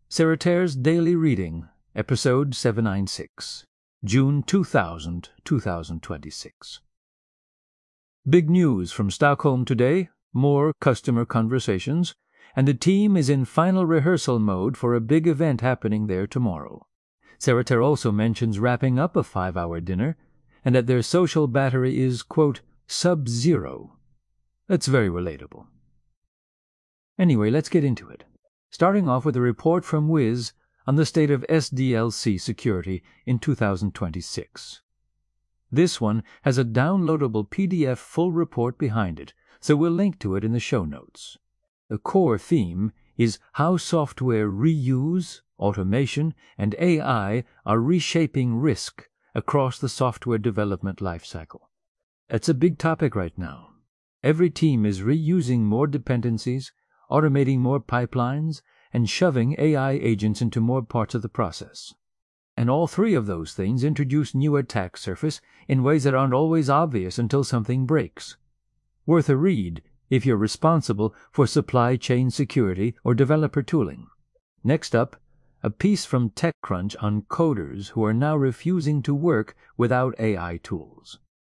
Cereter's Daily Reading, Episode 796, June 2026. Big news from Stockholm today, more customer conversations, and the team is in final rehearsal mode for a big event happening there tomorrow. Cereter also mentions wrapping up a 5-hour dinner, and that their social battery is, quote, sub-zero. That's very relatable. Anyway, let's get into it. Starting off with a report from Wiz on the state of SDLC security in 2026. This one has a downloadable PDF full report behind it, so we'll link to it in the show notes. The core theme is how software reuse, automation, and AI are reshaping risk across the software development lifecycle. It's a big topic right now. Every team is reusing more dependencies, automating more pipelines, and shoving AI agents into more parts of the process. And all three of those things introduce new attack surface in ways that aren't always obvious until something breaks. Worth a read if you're responsible for supply chain security or developer tooling. Next up, a piece from TechCrunch on coders who are now refusing to work without AI tools.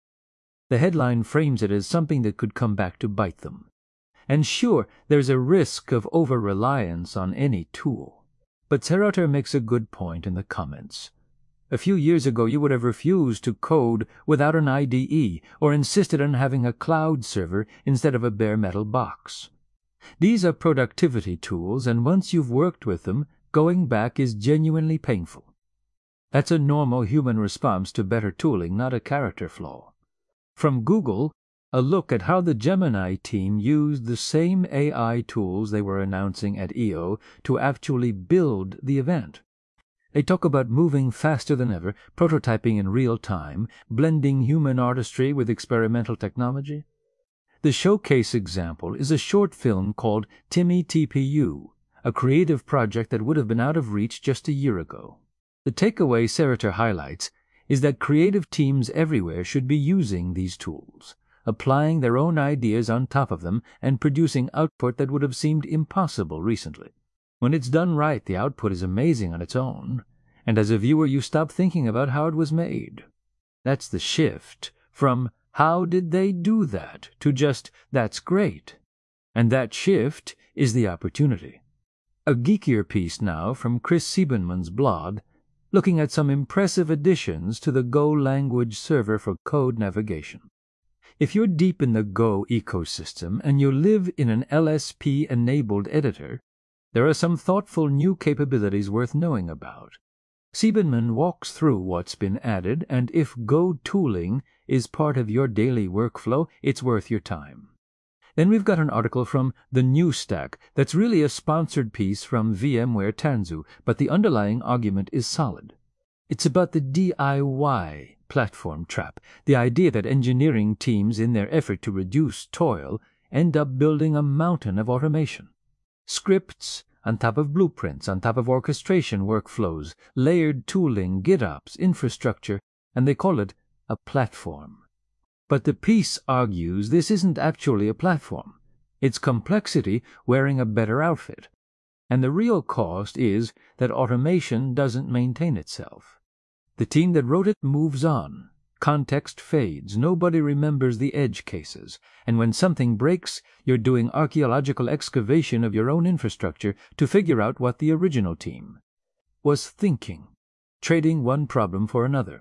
The headline frames it as something that could come back to bite them. And sure, there's a risk of over-reliance on any tool. But Cereter makes a good point in the comments. A few years ago, you would have refused to code without an IDE or insisted on having a cloud server instead of a bare metal box. These are productivity tools, and once you've worked with them, going back is genuinely painful. That's a normal human response to better tooling, not a character flaw. From Google, a look at how the Gemini team used the same AI tools they were announcing at EO to actually build the event. They talk about moving faster than ever, prototyping in real time, blending human artistry with experimental technology. The showcase example is a short film called Timmy TPU, a creative project that would have been out of reach just a year ago. The takeaway Cereter highlights is that creative teams everywhere should be using these tools, applying their own ideas on top of them and producing output that would have seemed impossible recently. When it's done right, the output is amazing on its own, and as a viewer you stop thinking about how it was made. That's the shift from "how did they do that" to just "that's great." And that shift is the opportunity. A geekier piece now from Chris Siebenmann's blog, looking at some impressive additions to the Go language server for code navigation. If you're deep in the Go ecosystem and you live in an LSP-enabled editor, there are some thoughtful new capabilities worth knowing about. Siebenmann walks through what's been added, and if Go tooling is part of your daily workflow, it's worth your time. Then we've got an article from The New Stack that's really a sponsored piece from VMware Tanzu, but the underlying argument is solid. It's about the DIY platform trap, the idea that engineering teams, in their effort to reduce toil, end up building a mountain of automation. Scripts on top of blueprints, on top of orchestration workflows, layered tooling, GitOps, infrastructure, and they call it a platform. But the piece argues this isn't actually a platform. It's complexity wearing a better outfit. And the real cost is that automation doesn't maintain itself. The team that wrote it moves on. Context fades. Nobody remembers the edge cases. And when something breaks, you're doing archaeological excavation of your own infrastructure to figure out what the original team was thinking, trading one problem for another.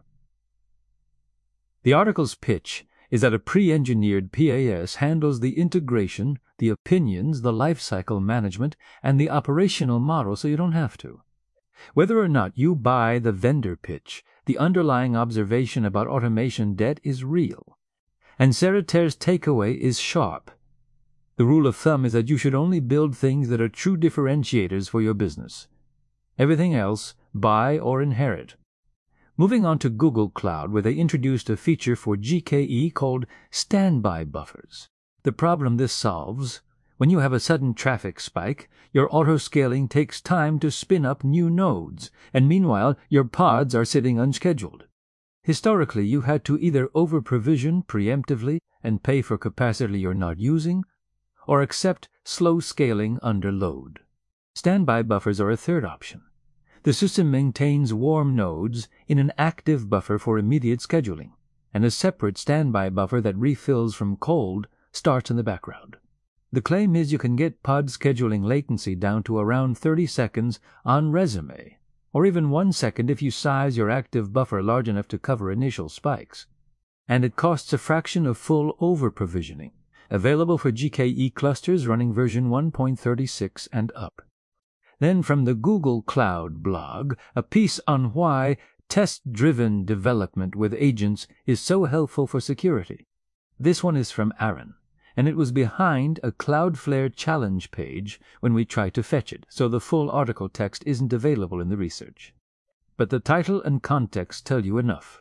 The article's pitch is that a pre-engineered PAS handles the integration, the opinions, the lifecycle management, and the operational model so you don't have to. Whether or not you buy the vendor pitch, the underlying observation about automation debt is real. And Cereter's takeaway is sharp. The rule of thumb is that you should only build things that are true differentiators for your business. Everything else, buy or inherit. Moving on to Google Cloud, where they introduced a feature for GKE called standby buffers. The problem this solves: when you have a sudden traffic spike, your auto-scaling takes time to spin up new nodes, and meanwhile your pods are sitting unscheduled. Historically, you had to either over-provision preemptively and pay for capacity you're not using, or accept slow scaling under load. Standby buffers are a third option. The system maintains warm nodes in an active buffer for immediate scheduling, and a separate standby buffer that refills from cold starts in the background. The claim is you can get pod scheduling latency down to around 30 seconds on resume, or even 1 second if you size your active buffer large enough to cover initial spikes. And it costs a fraction of full over-provisioning, available for GKE clusters running version 1.36 and up. Then from the Google Cloud blog, a piece on why test-driven development with agents is so helpful for security. This one is from Aaron, and it was behind a Cloudflare challenge page when we tried to fetch it, so the full article text isn't available in the research. But the title and context tell you enough.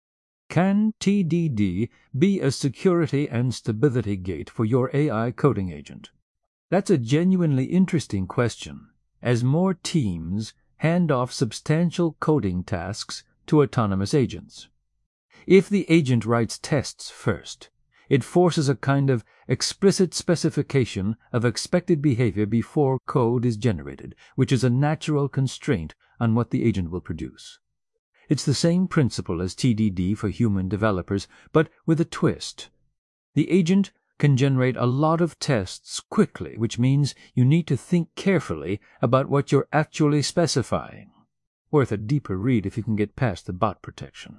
Can TDD be a security and stability gate for your AI coding agent? That's a genuinely interesting question, as more teams hand off substantial coding tasks to autonomous agents. If the agent writes tests first, it forces a kind of explicit specification of expected behavior before code is generated, which is a natural constraint on what the agent will produce. It's the same principle as TDD for human developers, but with a twist. The agent can generate a lot of tests quickly, which means you need to think carefully about what you're actually specifying. Worth a deeper read if you can get past the bot protection.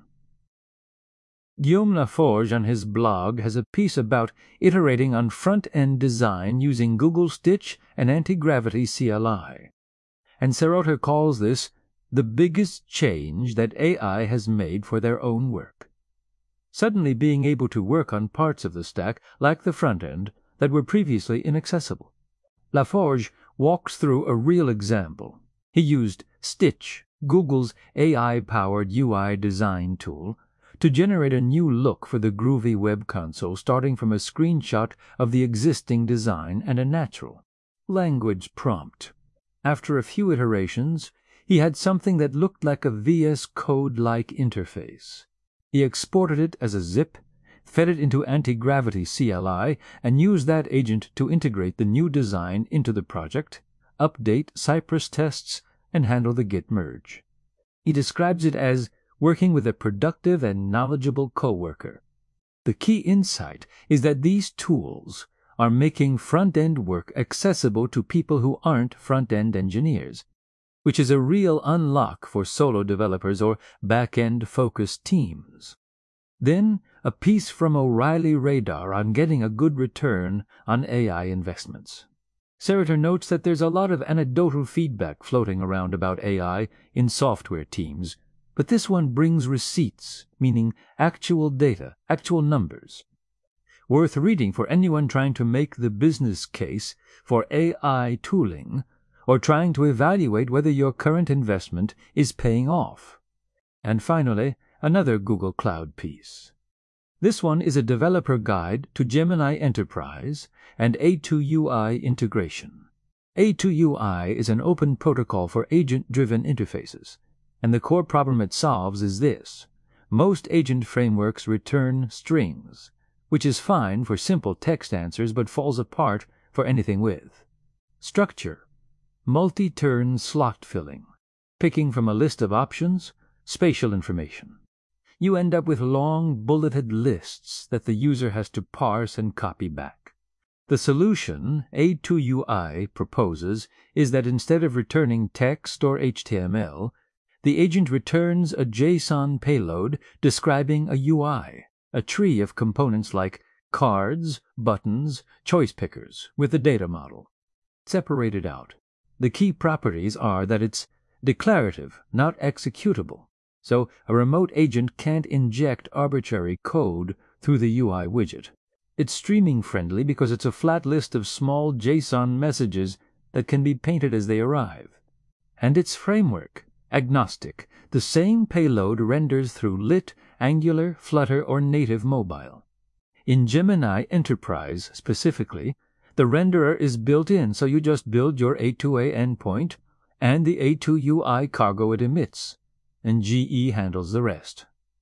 Guillaume Laforge on his blog has a piece about iterating on front-end design using Google Stitch and Anti-Gravity CLI. And Serotter calls this the biggest change that AI has made for their own work. Suddenly being able to work on parts of the stack, like the front end, that were previously inaccessible. Laforge walks through a real example. He used Stitch, Google's AI-powered UI design tool, to generate a new look for the Groovy web console starting from a screenshot of the existing design and a natural language prompt. After a few iterations, he had something that looked like a VS Code-like interface. He exported it as a zip, fed it into Anti-Gravity CLI, and used that agent to integrate the new design into the project, update Cypress tests, and handle the Git merge. He describes it as working with a productive and knowledgeable coworker. The key insight is that these tools are making front-end work accessible to people who aren't front-end engineers, which is a real unlock for solo developers or back-end focused teams. Then, a piece from O'Reilly Radar on getting a good return on AI investments. Serotter notes that there's a lot of anecdotal feedback floating around about AI in software teams, but this one brings receipts, meaning actual data, actual numbers. Worth reading for anyone trying to make the business case for AI tooling or trying to evaluate whether your current investment is paying off. And finally, another Google Cloud piece. This one is a developer guide to Gemini Enterprise and A2UI integration. A2UI is an open protocol for agent-driven interfaces, and the core problem it solves is this. Most agent frameworks return strings, which is fine for simple text answers but falls apart for anything with structure, multi-turn slot filling, picking from a list of options, spatial information. You end up with long bulleted lists that the user has to parse and copy back. The solution A2UI proposes is that instead of returning text or HTML, the agent returns a JSON payload describing a UI, a tree of components like cards, buttons, choice pickers, with the data model separated out. The key properties are that it's declarative, not executable, so a remote agent can't inject arbitrary code through the UI widget. It's streaming friendly because it's a flat list of small JSON messages that can be painted as they arrive. And it's framework agnostic. The same payload renders through Lit, Angular, Flutter, or native mobile. In Gemini Enterprise specifically, the renderer is built in, so you just build your A2A endpoint and the A2UI cargo it emits, and GE handles the rest.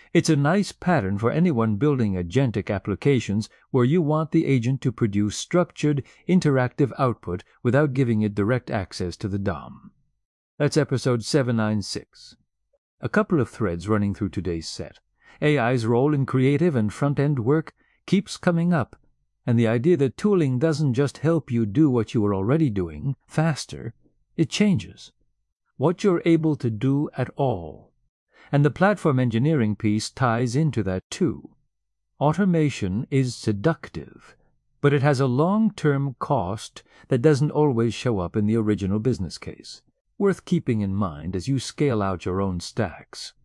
It's a nice pattern for anyone building agentic applications where you want the agent to produce structured, interactive output without giving it direct access to the DOM. That's episode 796. A couple of threads running through today's set. AI's role in creative and front-end work keeps coming up, and the idea that tooling doesn't just help you do what you were already doing faster, it changes what you're able to do at all. And the platform engineering piece ties into that too. Automation is seductive, but it has a long-term cost that doesn't always show up in the original business case, worth keeping in mind as you scale out your own stacks.